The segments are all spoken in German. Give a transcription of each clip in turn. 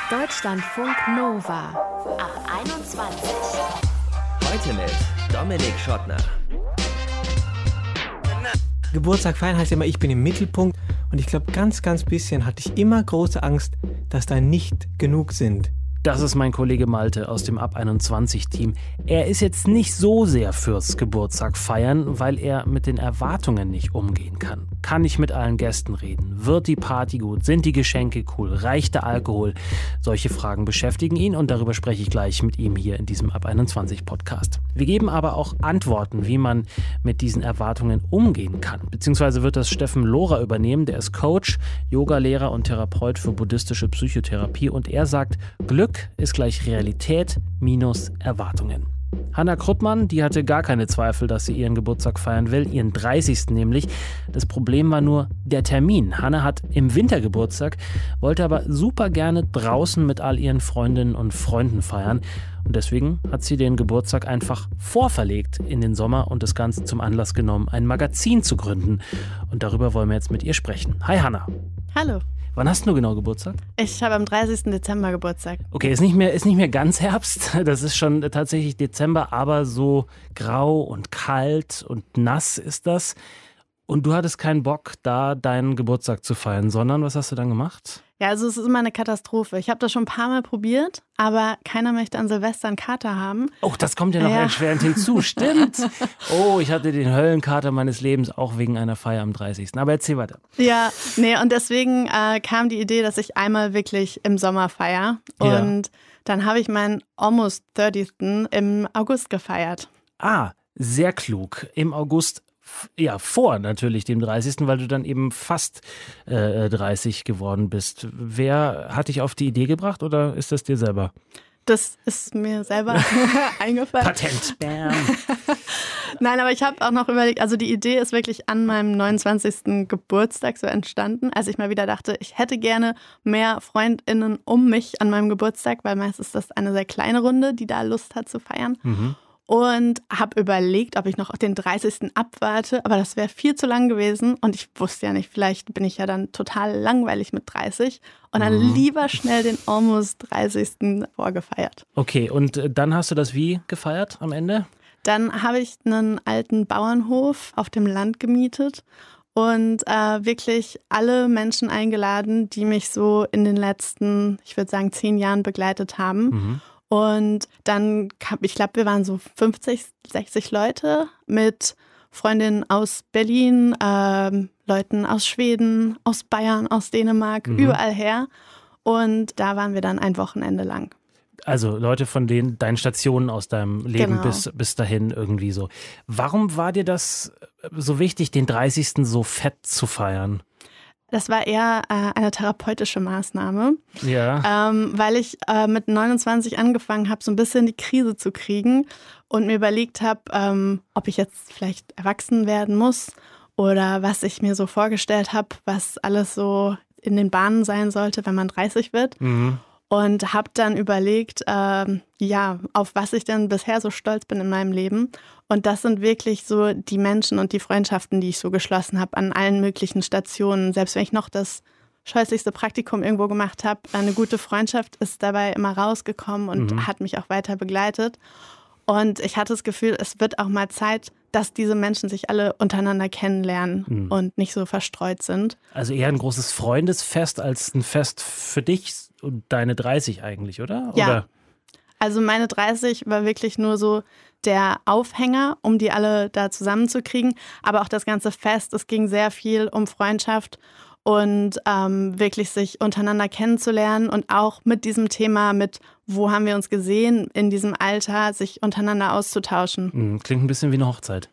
Deutschlandfunk Nova ab 21. Heute mit Dominik Schottner. Geburtstag feiern heißt immer, ich bin im Mittelpunkt. Und ich glaube, ganz bisschen hatte ich immer große Angst, dass da nicht genug sind. Das ist mein Kollege Malte aus dem Ab 21-Team. Er ist jetzt nicht so sehr fürs Geburtstag feiern, weil er mit den Erwartungen nicht umgehen kann. Kann ich mit allen Gästen reden? Wird die Party gut? Sind die Geschenke cool? Reicht der Alkohol? Solche Fragen beschäftigen ihn und darüber spreche ich gleich mit ihm hier in diesem Ab 21 Podcast. Wir geben aber auch Antworten, wie man mit diesen Erwartungen umgehen kann. Beziehungsweise wird das Steffen Lohrer übernehmen. Der ist Coach, Yogalehrer und Therapeut für buddhistische Psychotherapie und er sagt, Glück ist gleich Realität minus Erwartungen. Hanna Kruttmann, die hatte gar keine Zweifel, dass sie ihren Geburtstag feiern will, ihren 30. nämlich. Das Problem war nur der Termin. Hanna hat im Winter Geburtstag, wollte aber super gerne draußen mit all ihren Freundinnen und Freunden feiern. Und deswegen hat sie den Geburtstag einfach vorverlegt in den Sommer und das Ganze zum Anlass genommen, ein Magazin zu gründen. Und darüber wollen wir jetzt mit ihr sprechen. Hi Hanna. Hallo. Wann hast du genau Geburtstag? Ich habe am 30. Dezember Geburtstag. Okay, ist nicht mehr ganz Herbst. Das ist schon tatsächlich Dezember, aber so grau und kalt und nass ist das. Und du hattest keinen Bock, da deinen Geburtstag zu feiern, sondern was hast du dann gemacht? Ja, also es ist immer eine Katastrophe. Ich habe das schon ein paar Mal probiert, aber keiner möchte an Silvester einen Kater haben. Oh, das kommt ja noch erschwerend hinzu, stimmt. Oh, ich hatte den Höllenkater meines Lebens auch wegen einer Feier am 30. Aber erzähl weiter. Ja, und deswegen kam die Idee, dass ich einmal wirklich im Sommer feiere. Und dann habe ich meinen Almost 30. im August gefeiert. Ah, sehr klug. Im August. Ja, vor natürlich dem 30., weil du dann eben fast 30 geworden bist. Wer hat dich auf die Idee gebracht oder ist das dir selber? Das ist mir selber eingefallen. Patent. Bam. Nein, aber ich habe auch noch überlegt, also die Idee ist wirklich an meinem 29. Geburtstag so entstanden, als ich mal wieder dachte, ich hätte gerne mehr FreundInnen um mich an meinem Geburtstag, weil meistens ist das eine sehr kleine Runde, die da Lust hat zu feiern. Mhm. Und habe überlegt, ob ich noch den 30. abwarte, aber das wäre viel zu lang gewesen und ich wusste ja nicht, vielleicht bin ich ja dann total langweilig mit 30 und dann lieber schnell den Almost 30. vorgefeiert. Okay, und dann hast du das wie gefeiert am Ende? Dann habe ich einen alten Bauernhof auf dem Land gemietet und wirklich alle Menschen eingeladen, die mich so in den letzten, ich würde sagen, 10 Jahren begleitet haben. Mhm. Und dann, ich glaube, wir waren so 50, 60 Leute mit Freundinnen aus Berlin, Leuten aus Schweden, aus Bayern, aus Dänemark, überall her. Und da waren wir dann ein Wochenende lang. Also Leute von deinen Stationen aus deinem Leben bis dahin irgendwie so. Warum war dir das so wichtig, den 30. so fett zu feiern? Das war eher eine therapeutische Maßnahme, weil ich mit 29 angefangen habe, so ein bisschen die Krise zu kriegen und mir überlegt habe, ob ich jetzt vielleicht erwachsen werden muss oder was ich mir so vorgestellt habe, was alles so in den Bahnen sein sollte, wenn man 30 wird. Mhm. Und habe dann überlegt, auf was ich denn bisher so stolz bin in meinem Leben. Und das sind wirklich so die Menschen und die Freundschaften, die ich so geschlossen habe an allen möglichen Stationen. Selbst wenn ich noch das scheußlichste Praktikum irgendwo gemacht habe, eine gute Freundschaft ist dabei immer rausgekommen und hat mich auch weiter begleitet. Und ich hatte das Gefühl, es wird auch mal Zeit, dass diese Menschen sich alle untereinander kennenlernen und nicht so verstreut sind. Also eher ein großes Freundesfest als ein Fest für dich und deine 30 eigentlich, oder? Ja, also meine 30 war wirklich nur so der Aufhänger, um die alle da zusammenzukriegen. Aber auch das ganze Fest, es ging sehr viel um Freundschaft und wirklich sich untereinander kennenzulernen und auch mit diesem Thema, mit wo haben wir uns gesehen in diesem Alter, sich untereinander auszutauschen. Klingt ein bisschen wie eine Hochzeit.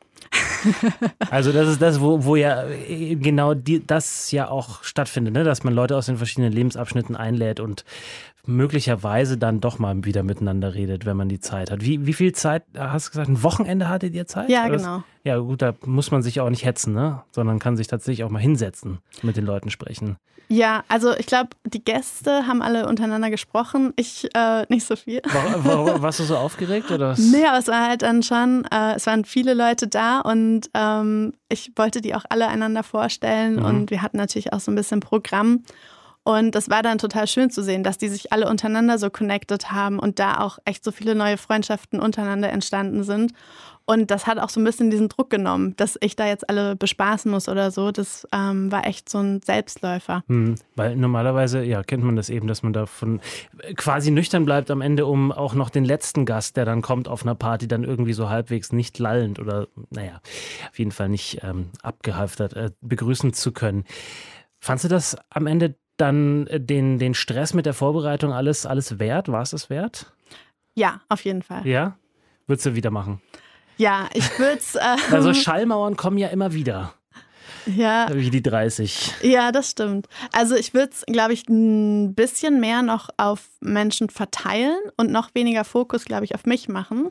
Also das ist das, wo ja genau das ja auch stattfindet, ne? Dass man Leute aus den verschiedenen Lebensabschnitten einlädt und möglicherweise dann doch mal wieder miteinander redet, wenn man die Zeit hat. Wie viel Zeit, hast du gesagt, ein Wochenende hattet ihr Zeit? Ja, genau. Ja gut, da muss man sich auch nicht hetzen, ne? Sondern kann sich tatsächlich auch mal hinsetzen, mit den Leuten sprechen. Ja, also ich glaube, die Gäste haben alle untereinander gesprochen, ich nicht so viel. Warst du so aufgeregt? Oder? Nee, aber es war halt dann schon, es waren viele Leute da und ich wollte die auch alle einander vorstellen und wir hatten natürlich auch so ein bisschen Programm. Und das war dann total schön zu sehen, dass die sich alle untereinander so connected haben und da auch echt so viele neue Freundschaften untereinander entstanden sind. Und das hat auch so ein bisschen diesen Druck genommen, dass ich da jetzt alle bespaßen muss oder so. Das war echt so ein Selbstläufer. Weil normalerweise, kennt man das eben, dass man davon quasi nüchtern bleibt am Ende, um auch noch den letzten Gast, der dann kommt auf einer Party, dann irgendwie so halbwegs nicht lallend oder, auf jeden Fall nicht abgehalftert begrüßen zu können. Fandst du das am Ende dann den Stress mit der Vorbereitung alles wert? War es das wert? Ja, auf jeden Fall. Ja? Würdest du wieder machen? Ja, ich würde es... Also Schallmauern kommen ja immer wieder. Ja. Wie die 30. Ja, das stimmt. Also ich würde es, glaube ich, ein bisschen mehr noch auf Menschen verteilen und noch weniger Fokus, glaube ich, auf mich machen.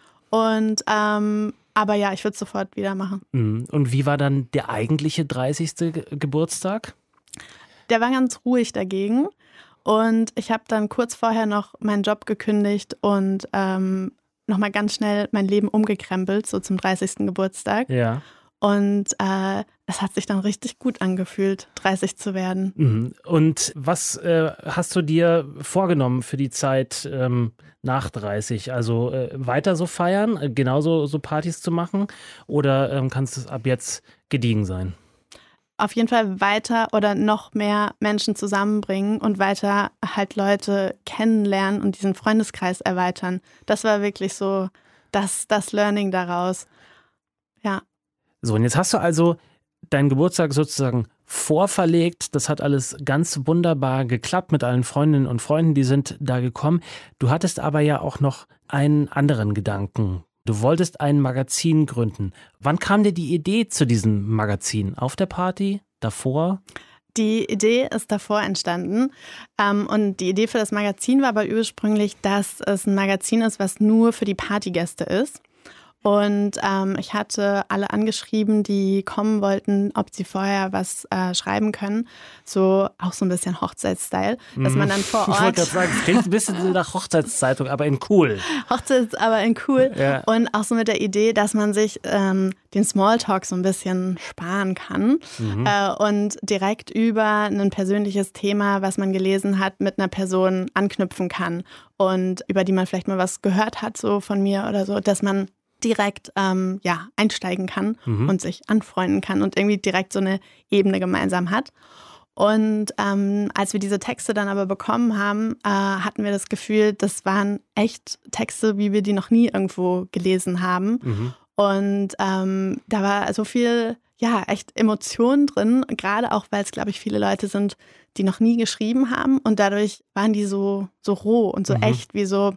Und aber ja, ich würde es sofort wieder machen. Und wie war dann der eigentliche 30. Geburtstag? Der war ganz ruhig dagegen. Und ich habe dann kurz vorher noch meinen Job gekündigt und nochmal ganz schnell mein Leben umgekrempelt, so zum 30. Geburtstag. Ja. Und es hat sich dann richtig gut angefühlt, 30 zu werden. Und was hast du dir vorgenommen für die Zeit nach 30? Also weiter so feiern, genauso so Partys zu machen? Oder kannst es ab jetzt gediegen sein? Auf jeden Fall weiter oder noch mehr Menschen zusammenbringen und weiter halt Leute kennenlernen und diesen Freundeskreis erweitern. Das war wirklich so das Learning daraus. Ja. So, und jetzt hast du also deinen Geburtstag sozusagen vorverlegt. Das hat alles ganz wunderbar geklappt mit allen Freundinnen und Freunden, die sind da gekommen. Du hattest aber ja auch noch einen anderen Gedanken. Du wolltest ein Magazin gründen. Wann kam dir die Idee zu diesem Magazin? Auf der Party? Davor? Die Idee ist davor entstanden. Und die Idee für das Magazin war aber ursprünglich, dass es ein Magazin ist, was nur für die Partygäste ist. Und ich hatte alle angeschrieben, die kommen wollten, ob sie vorher was schreiben können. So auch so ein bisschen Hochzeitsstyle, dass man dann vor Ort... Ich wollte gerade sagen, es klingt ein bisschen nach Hochzeitszeitung, aber in cool. Aber in cool. Ja. Und auch so mit der Idee, dass man sich den Smalltalk so ein bisschen sparen kann und direkt über ein persönliches Thema, was man gelesen hat, mit einer Person anknüpfen kann und über die man vielleicht mal was gehört hat, so von mir oder so, dass man direkt einsteigen kann und sich anfreunden kann und irgendwie direkt so eine Ebene gemeinsam hat. Und als wir diese Texte dann aber bekommen haben, hatten wir das Gefühl, das waren echt Texte, wie wir die noch nie irgendwo gelesen haben. Und da war so viel, echt Emotionen drin, gerade auch, weil es, glaube ich, viele Leute sind, die noch nie geschrieben haben und dadurch waren die so roh und so echt, wie so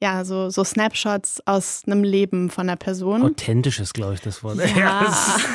Snapshots aus einem Leben von einer Person. Authentisch ist, glaube ich, das Wort. Ja.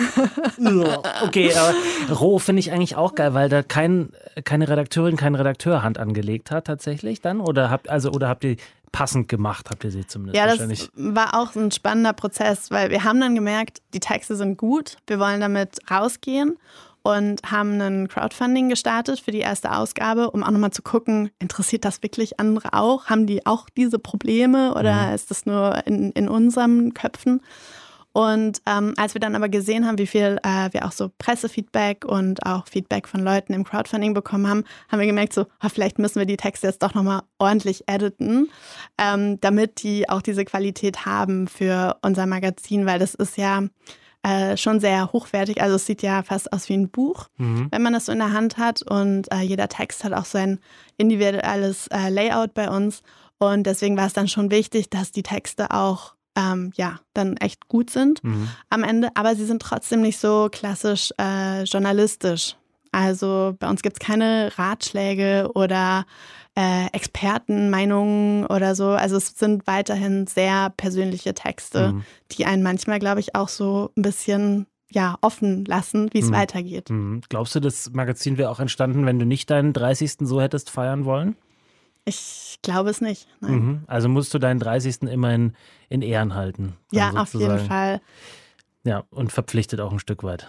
Okay, aber roh finde ich eigentlich auch geil, weil da keine Redakteurin, kein Redakteur Hand angelegt hat tatsächlich dann? Oder habt ihr passend gemacht, habt ihr sie zumindest wahrscheinlich? Ja, das war auch ein spannender Prozess, weil wir haben dann gemerkt, die Texte sind gut, wir wollen damit rausgehen und haben ein Crowdfunding gestartet für die erste Ausgabe, um auch nochmal zu gucken, interessiert das wirklich andere auch? Haben die auch diese Probleme oder ist das nur in unseren Köpfen? Und als wir dann aber gesehen haben, wie viel wir auch so Pressefeedback und auch Feedback von Leuten im Crowdfunding bekommen haben, haben wir gemerkt, so vielleicht müssen wir die Texte jetzt doch nochmal ordentlich editen, damit die auch diese Qualität haben für unser Magazin, weil das ist ja schon sehr hochwertig. Also es sieht ja fast aus wie ein Buch, wenn man das so in der Hand hat. Und jeder Text hat auch so ein individuelles Layout bei uns. Und deswegen war es dann schon wichtig, dass die Texte auch dann echt gut sind am Ende. Aber sie sind trotzdem nicht so klassisch journalistisch. Also bei uns gibt es keine Ratschläge oder Expertenmeinungen oder so. Also es sind weiterhin sehr persönliche Texte, die einen manchmal, glaube ich, auch so ein bisschen offen lassen, wie es weitergeht. Glaubst du, das Magazin wäre auch entstanden, wenn du nicht deinen 30. so hättest feiern wollen? Ich glaube es nicht, nein. Also musst du deinen 30. immerhin in Ehren halten. Ja, sozusagen. Auf jeden Fall. Ja, und verpflichtet auch ein Stück weit.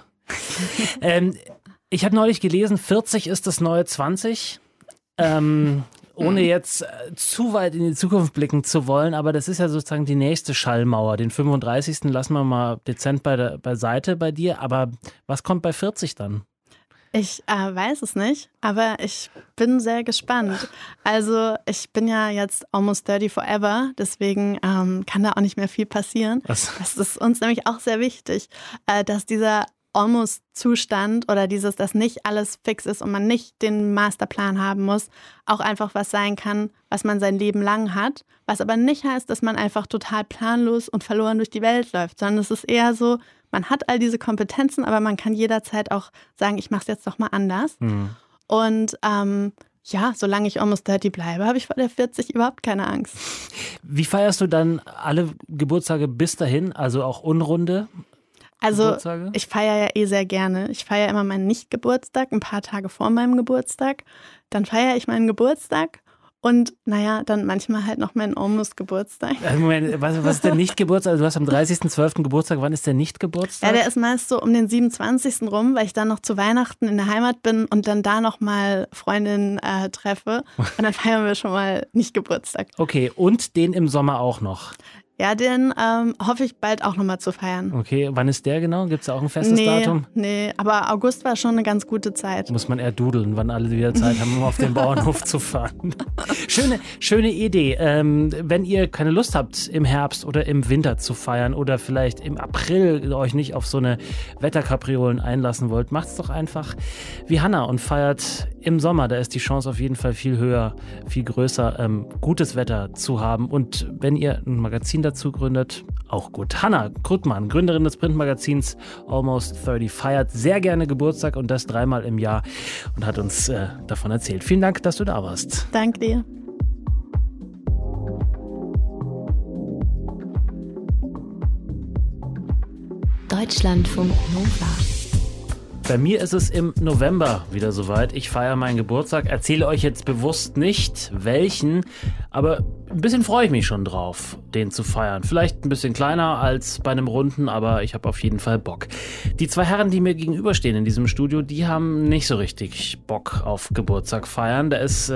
Ich habe neulich gelesen, 40 ist das neue 20. Ohne jetzt zu weit in die Zukunft blicken zu wollen, aber das ist ja sozusagen die nächste Schallmauer. Den 35. lassen wir mal dezent beiseite bei dir, aber was kommt bei 40 dann? Ich weiß es nicht, aber ich bin sehr gespannt. Also ich bin ja jetzt almost 30 forever, deswegen kann da auch nicht mehr viel passieren. Das ist uns nämlich auch sehr wichtig, dass dieser Almost-Zustand oder dass nicht alles fix ist und man nicht den Masterplan haben muss, auch einfach was sein kann, was man sein Leben lang hat. Was aber nicht heißt, dass man einfach total planlos und verloren durch die Welt läuft, sondern es ist eher so, man hat all diese Kompetenzen, aber man kann jederzeit auch sagen, ich mache es jetzt doch mal anders. Mhm. Und solange ich almost 30 bleibe, habe ich vor der 40 überhaupt keine Angst. Wie feierst du dann alle Geburtstage bis dahin, also auch unrunde? Also ich feiere ja sehr gerne. Ich feiere immer meinen Nicht-Geburtstag, ein paar Tage vor meinem Geburtstag. Dann feiere ich meinen Geburtstag und dann manchmal halt noch meinen Almost-Geburtstag. Moment, was ist der Nicht-Geburtstag? Also du hast am 30.12. Geburtstag. Wann ist der Nicht-Geburtstag? Ja, der ist meist so um den 27. rum, weil ich dann noch zu Weihnachten in der Heimat bin und dann da noch mal Freundinnen treffe. Und dann feiern wir schon mal Nicht-Geburtstag. Okay, und den im Sommer auch noch? Ja, den hoffe ich bald auch nochmal zu feiern. Okay, wann ist der genau? Gibt es da auch ein festes Datum? Nee, aber August war schon eine ganz gute Zeit. Muss man eher dudeln, wann alle wieder Zeit haben, um auf den Bauernhof zu fahren. Schöne Idee. Wenn ihr keine Lust habt, im Herbst oder im Winter zu feiern oder vielleicht im April euch nicht auf so eine Wetterkapriolen einlassen wollt, macht's doch einfach wie Hannah und feiert im Sommer. Da ist die Chance auf jeden Fall viel höher, viel größer, gutes Wetter zu haben. Und wenn ihr ein Magazin dazu gründet, auch gut. Hannah Krüttmann, Gründerin des Printmagazins Almost 30, feiert sehr gerne Geburtstag und das 3-mal im Jahr und hat uns davon erzählt. Vielen Dank, dass du da warst. Danke dir. Deutschlandfunk Nova. Bei mir ist es im November wieder soweit. Ich feiere meinen Geburtstag, erzähle euch jetzt bewusst nicht, welchen, aber ein bisschen freue ich mich schon drauf, den zu feiern. Vielleicht ein bisschen kleiner als bei einem runden, aber ich habe auf jeden Fall Bock. Die 2 Herren, die mir gegenüberstehen in diesem Studio, die haben nicht so richtig Bock auf Geburtstag feiern. Da ist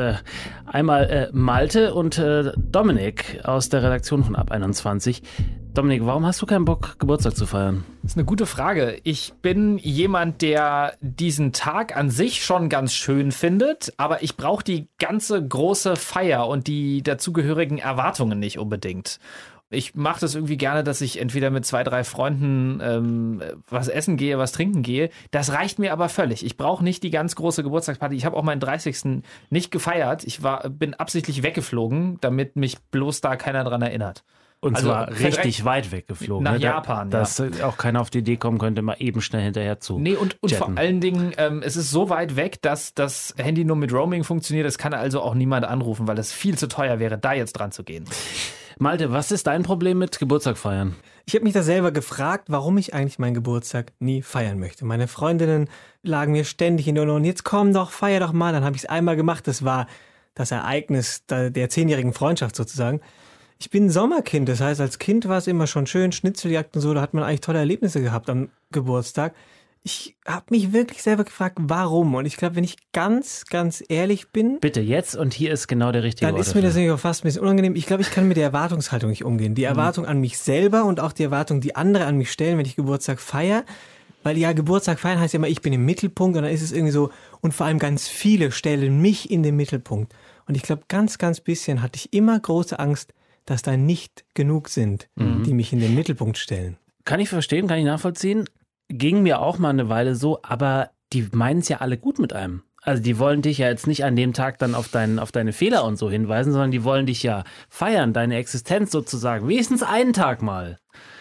einmal Malte und Dominik aus der Redaktion von Ab 21. Dominik, warum hast du keinen Bock, Geburtstag zu feiern? Das ist eine gute Frage. Ich bin jemand, der diesen Tag an sich schon ganz schön findet, aber ich brauche die ganze große Feier und die dazugehörigen Erwartungen nicht unbedingt. Ich mache das irgendwie gerne, dass ich entweder mit 2, 3 Freunden was essen gehe, was trinken gehe. Das reicht mir aber völlig. Ich brauche nicht die ganz große Geburtstagsparty. Ich habe auch meinen 30. nicht gefeiert. Ich bin absichtlich weggeflogen, damit mich bloß da keiner dran erinnert. Und zwar richtig weit weggeflogen. Nach Japan, dass auch keiner auf die Idee kommen könnte, mal eben schnell hinterher zu Nee, und vor allen Dingen, es ist so weit weg, dass das Handy nur mit Roaming funktioniert. Es kann also auch niemand anrufen, weil es viel zu teuer wäre, da jetzt dran zu gehen. Malte, was ist dein Problem mit Geburtstag feiern? Ich habe mich da selber gefragt, warum ich eigentlich meinen Geburtstag nie feiern möchte. Meine Freundinnen lagen mir ständig in den Ohren, jetzt komm doch, feier doch mal. Dann habe ich es einmal gemacht, das war das Ereignis der 10-jährigen Freundschaft sozusagen. Ich bin ein Sommerkind, das heißt, als Kind war es immer schon schön, Schnitzeljagd und so, da hat man eigentlich tolle Erlebnisse gehabt am Geburtstag. Ich habe mich wirklich selber gefragt, warum? Und ich glaube, wenn ich ganz, ganz ehrlich bin... Bitte jetzt und hier ist genau der richtige Ort. Dann ist mir das nämlich auch fast ein bisschen unangenehm. Ich glaube, ich kann mit der Erwartungshaltung nicht umgehen. Die Erwartung an mich selber und auch die Erwartung, die andere an mich stellen, wenn ich Geburtstag feiere. Weil ja, Geburtstag feiern heißt ja immer, ich bin im Mittelpunkt und dann ist es irgendwie so, und vor allem ganz viele stellen mich in den Mittelpunkt. Und ich glaube, ganz, ganz bisschen hatte ich immer große Angst, dass da nicht genug sind, die mich in den Mittelpunkt stellen. Kann ich verstehen, kann ich nachvollziehen. Ging mir auch mal eine Weile so, aber die meinen es ja alle gut mit einem. Also die wollen dich ja jetzt nicht an dem Tag dann auf deine Fehler und so hinweisen, sondern die wollen dich ja feiern, deine Existenz sozusagen. Wenigstens einen Tag mal.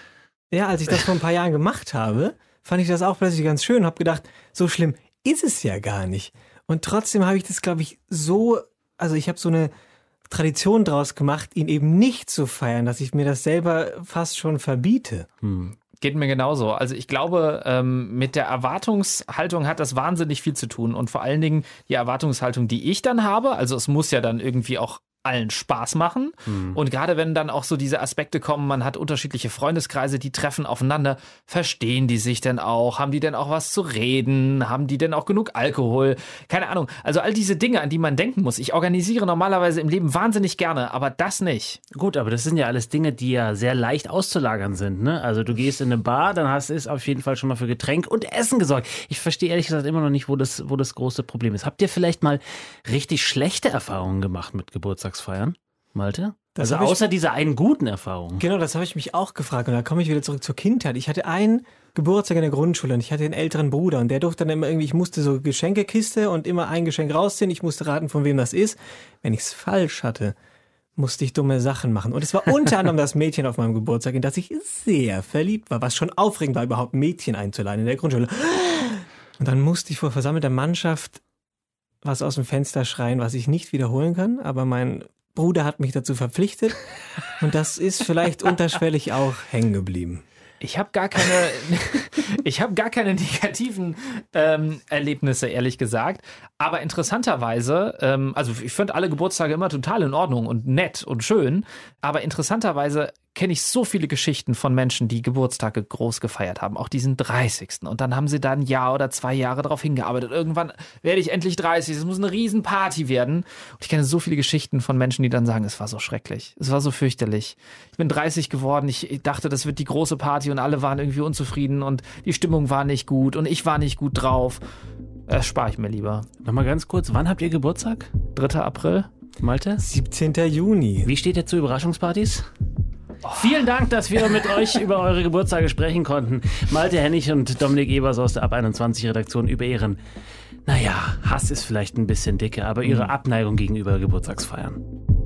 Ja, als ich das vor ein paar Jahren gemacht habe, fand ich das auch plötzlich ganz schön und habe gedacht, so schlimm ist es ja gar nicht. Und trotzdem habe ich das, glaube ich, ich habe so eine Tradition draus gemacht, ihn eben nicht zu feiern, dass ich mir das selber fast schon verbiete. Geht mir genauso. Also ich glaube, mit der Erwartungshaltung hat das wahnsinnig viel zu tun und vor allen Dingen die Erwartungshaltung, die ich dann habe, also es muss ja dann irgendwie auch allen Spaß machen. Und gerade wenn dann auch so diese Aspekte kommen, man hat unterschiedliche Freundeskreise, die treffen aufeinander, verstehen die sich denn auch? Haben die denn auch was zu reden? Haben die denn auch genug Alkohol? Keine Ahnung. Also all diese Dinge, an die man denken muss. Ich organisiere normalerweise im Leben wahnsinnig gerne, aber das nicht. Gut, aber das sind ja alles Dinge, die ja sehr leicht auszulagern sind, ne? Also du gehst in eine Bar, dann ist auf jeden Fall schon mal für Getränk und Essen gesorgt. Ich verstehe ehrlich gesagt immer noch nicht, wo das große Problem ist. Habt ihr vielleicht mal richtig schlechte Erfahrungen gemacht mit Geburtstagsfeiern, Malte? Also außer dieser einen guten Erfahrung. Genau, das habe ich mich auch gefragt. Und da komme ich wieder zurück zur Kindheit. Ich hatte einen Geburtstag in der Grundschule und ich hatte einen älteren Bruder und der durfte dann immer irgendwie, ich musste so Geschenkekiste und immer ein Geschenk rausziehen. Ich musste raten, von wem das ist. Wenn ich es falsch hatte, musste ich dumme Sachen machen. Und es war unter anderem das Mädchen auf meinem Geburtstag, in das ich sehr verliebt war, was schon aufregend war, überhaupt Mädchen einzuladen in der Grundschule. Und dann musste ich vor versammelter Mannschaft was aus dem Fenster schreien, was ich nicht wiederholen kann, aber mein Bruder hat mich dazu verpflichtet und das ist vielleicht unterschwellig auch hängen geblieben. Ich habe gar keine negativen Erlebnisse, ehrlich gesagt. Aber interessanterweise, also ich finde alle Geburtstage immer total in Ordnung und nett und schön. Aber interessanterweise kenne ich so viele Geschichten von Menschen, die Geburtstage groß gefeiert haben, auch diesen 30. Und dann haben sie da ein Jahr oder 2 Jahre drauf hingearbeitet. Irgendwann werde ich endlich 30, es muss eine Riesenparty werden. Und ich kenne so viele Geschichten von Menschen, die dann sagen, es war so schrecklich, es war so fürchterlich. Ich bin 30 geworden, ich dachte, das wird die große Party und alle waren irgendwie unzufrieden und die Stimmung war nicht gut und ich war nicht gut drauf. Das spare ich mir lieber. Nochmal ganz kurz, wann habt ihr Geburtstag? 3. April. Malte? 17. Juni. Wie steht ihr zu Überraschungspartys? Vielen Dank, dass wir mit euch über eure Geburtstage sprechen konnten. Malte Hennig und Dominik Ebers aus der Ab 21 Redaktion über ihren, Hass ist vielleicht ein bisschen dicke, aber ihre Abneigung gegenüber Geburtstagsfeiern.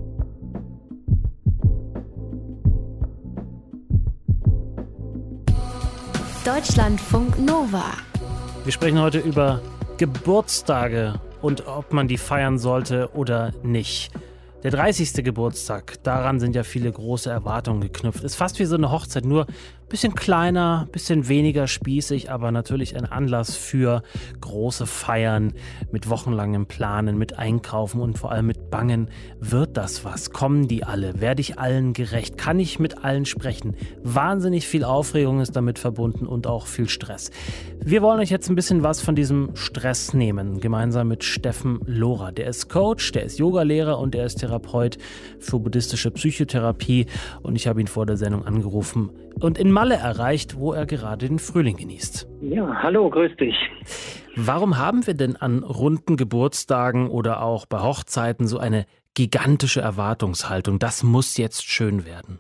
Deutschlandfunk Nova. Wir sprechen heute über Geburtstage und ob man die feiern sollte oder nicht. Der 30. Geburtstag, daran sind ja viele große Erwartungen geknüpft. Ist fast wie so eine Hochzeit, nur ein bisschen kleiner, ein bisschen weniger spießig, aber natürlich ein Anlass für große Feiern mit wochenlangem Planen, mit Einkaufen und vor allem mit Bangen. Wird das was? Kommen die alle? Werde ich allen gerecht? Kann ich mit allen sprechen? Wahnsinnig viel Aufregung ist damit verbunden und auch viel Stress. Wir wollen euch jetzt ein bisschen was von diesem Stress nehmen, gemeinsam mit Steffen Lohrer. Der ist Coach, der ist Yogalehrer und der ist Therapeut für buddhistische Psychotherapie. Und ich habe ihn vor der Sendung angerufen und in Malle erreicht, wo er gerade den Frühling genießt. Ja, hallo, grüß dich. Warum haben wir denn an runden Geburtstagen oder auch bei Hochzeiten so eine gigantische Erwartungshaltung? Das muss jetzt schön werden.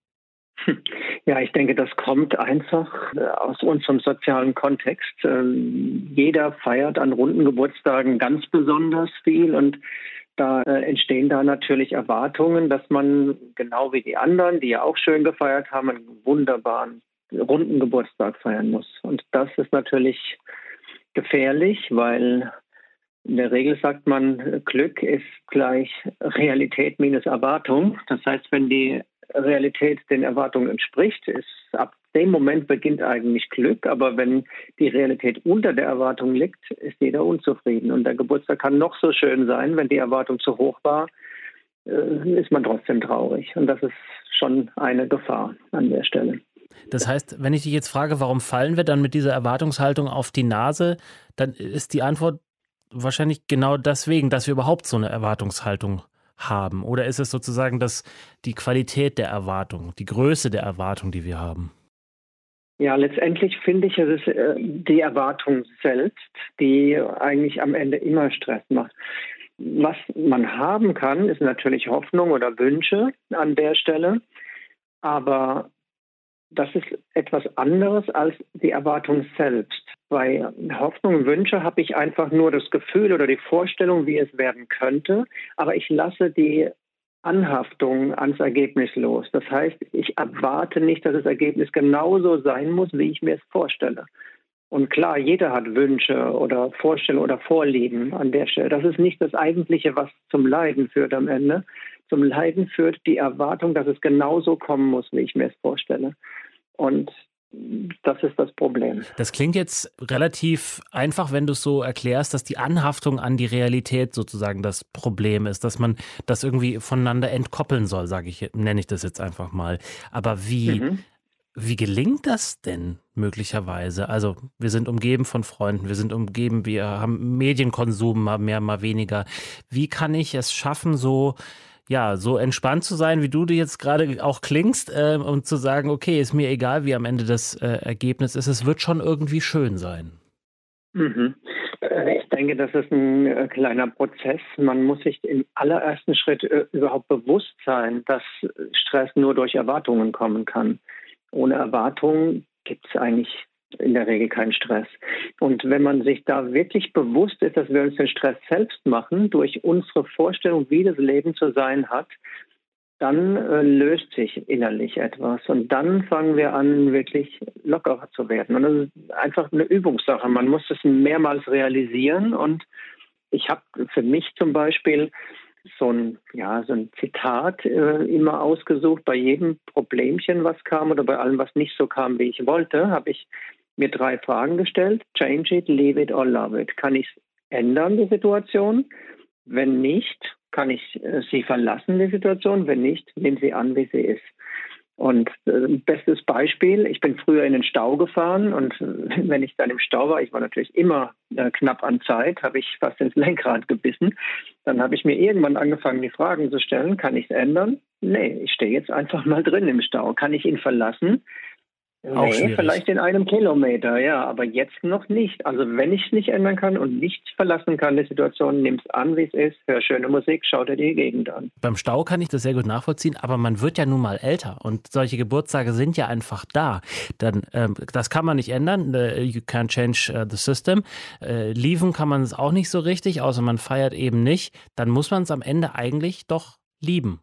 Ja, ich denke, das kommt einfach aus unserem sozialen Kontext. Jeder feiert an runden Geburtstagen ganz besonders viel und da entstehen da natürlich Erwartungen, dass man genau wie die anderen, die ja auch schön gefeiert haben, einen wunderbaren runden Geburtstag feiern muss. Und das ist natürlich gefährlich, weil in der Regel sagt man, Glück ist gleich Realität minus Erwartung. Das heißt, wenn die Realität den Erwartungen entspricht, ist ab dem Moment beginnt eigentlich Glück. Aber wenn die Realität unter der Erwartung liegt, ist jeder unzufrieden. Und der Geburtstag kann noch so schön sein, wenn die Erwartung zu hoch war, ist man trotzdem traurig. Und das ist schon eine Gefahr an der Stelle. Das heißt, wenn ich dich jetzt frage, warum fallen wir dann mit dieser Erwartungshaltung auf die Nase, dann ist die Antwort wahrscheinlich genau deswegen, dass wir überhaupt so eine Erwartungshaltung haben. Oder ist es sozusagen die Qualität der Erwartung, die Größe der Erwartung, die wir haben? Ja, letztendlich finde ich, es ist die Erwartung selbst, die eigentlich am Ende immer Stress macht. Was man haben kann, ist natürlich Hoffnung oder Wünsche an der Stelle, aber das ist etwas anderes als die Erwartung selbst. Bei Hoffnung und Wünsche habe ich einfach nur das Gefühl oder die Vorstellung, wie es werden könnte, aber ich lasse die Anhaftung ans Ergebnis los. Das heißt, ich erwarte nicht, dass das Ergebnis genauso sein muss, wie ich mir es vorstelle. Und klar, jeder hat Wünsche oder Vorstellungen oder Vorlieben an der Stelle. Das ist nicht das Eigentliche, was zum Leiden führt am Ende. Zum Leiden führt die Erwartung, dass es genauso kommen muss, wie ich mir es vorstelle. Und Das ist das Problem. Das klingt jetzt relativ einfach, wenn du es so erklärst, dass die Anhaftung an die Realität sozusagen das Problem ist, dass man das irgendwie voneinander entkoppeln soll, nenne ich das jetzt einfach mal. Aber wie gelingt das denn möglicherweise? Also wir sind umgeben von Freunden, wir haben Medienkonsum, mal mehr, mal weniger. Wie kann ich es schaffen, so entspannt zu sein, wie du jetzt gerade auch klingst, und zu sagen, okay, ist mir egal, wie am Ende das Ergebnis ist, es wird schon irgendwie schön sein. Ich denke, das ist ein kleiner Prozess. Man muss sich im allerersten Schritt überhaupt bewusst sein, dass Stress nur durch Erwartungen kommen kann. Ohne Erwartungen gibt es eigentlich in der Regel keinen Stress. Und wenn man sich da wirklich bewusst ist, dass wir uns den Stress selbst machen, durch unsere Vorstellung, wie das Leben zu sein hat, dann löst sich innerlich etwas. Und dann fangen wir an, wirklich lockerer zu werden. Und das ist einfach eine Übungssache. Man muss es mehrmals realisieren. Und ich habe für mich zum Beispiel so ein Zitat immer ausgesucht. Bei jedem Problemchen, was kam, oder bei allem, was nicht so kam, wie ich wollte, habe ich mir 3 Fragen gestellt. Change it, leave it or love it. Kann ich es ändern, die Situation? Wenn nicht, kann ich sie verlassen, die Situation? Wenn nicht, nehme sie an, wie sie ist. Und bestes Beispiel, ich bin früher in den Stau gefahren und wenn ich dann im Stau war, ich war natürlich immer knapp an Zeit, habe ich fast ins Lenkrad gebissen. Dann habe ich mir irgendwann angefangen, die Fragen zu stellen, kann ich es ändern? Nee, ich stehe jetzt einfach mal drin im Stau. Kann ich ihn verlassen? Nee, vielleicht in 1 Kilometer, ja, aber jetzt noch nicht. Also wenn ich es nicht ändern kann und nicht verlassen kann, die Situation, nimm es an, wie es ist, hör schöne Musik, schau dir die Gegend an. Beim Stau kann ich das sehr gut nachvollziehen, aber man wird ja nun mal älter und solche Geburtstage sind ja einfach da. Dann, das kann man nicht ändern, you can't change the system. Leaven kann man es auch nicht so richtig, außer man feiert eben nicht. Dann muss man es am Ende eigentlich doch lieben.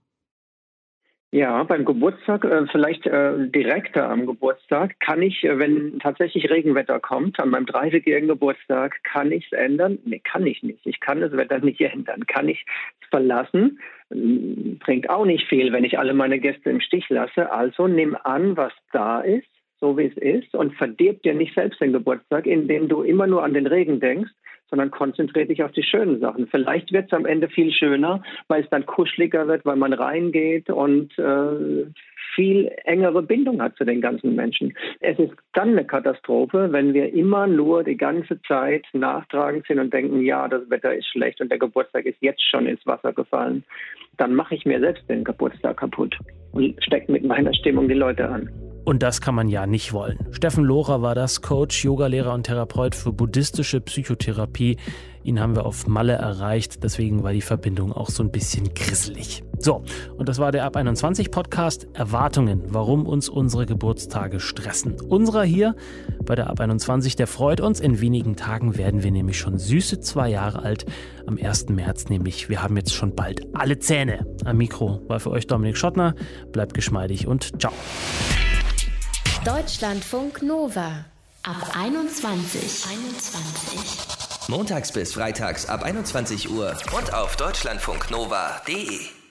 Ja, beim Geburtstag, vielleicht direkter am Geburtstag, kann ich, wenn tatsächlich Regenwetter kommt, an meinem 30-jährigen Geburtstag, kann ich es ändern? Nee, kann ich nicht. Ich kann das Wetter nicht ändern. Kann ich es verlassen? Bringt auch nicht viel, wenn ich alle meine Gäste im Stich lasse. Also nimm an, was da ist, so wie es ist, und verdirb dir nicht selbst den Geburtstag, indem du immer nur an den Regen denkst, sondern konzentriere dich auf die schönen Sachen. Vielleicht wird es am Ende viel schöner, weil es dann kuscheliger wird, weil man reingeht und viel engere Bindung hat zu den ganzen Menschen. Es ist dann eine Katastrophe, wenn wir immer nur die ganze Zeit nachtragend sind und denken, ja, das Wetter ist schlecht und der Geburtstag ist jetzt schon ins Wasser gefallen. Dann mache ich mir selbst den Geburtstag kaputt und stecke mit meiner Stimmung die Leute an. Und das kann man ja nicht wollen. Steffen Lohrer war das, Coach, Yogalehrer und Therapeut für buddhistische Psychotherapie. Ihn haben wir auf Malle erreicht, deswegen war die Verbindung auch so ein bisschen grisselig. So, und das war der Ab 21 Podcast Erwartungen, warum uns unsere Geburtstage stressen. Unserer hier bei der Ab 21, der freut uns. In wenigen Tagen werden wir nämlich schon süße 2 Jahre alt. Am 1. März nämlich. Wir haben jetzt schon bald alle Zähne. Am Mikro war für euch Dominik Schottner. Bleibt geschmeidig und ciao. Deutschlandfunk Nova ab 21. Montags bis freitags ab 21 Uhr und auf deutschlandfunknova.de.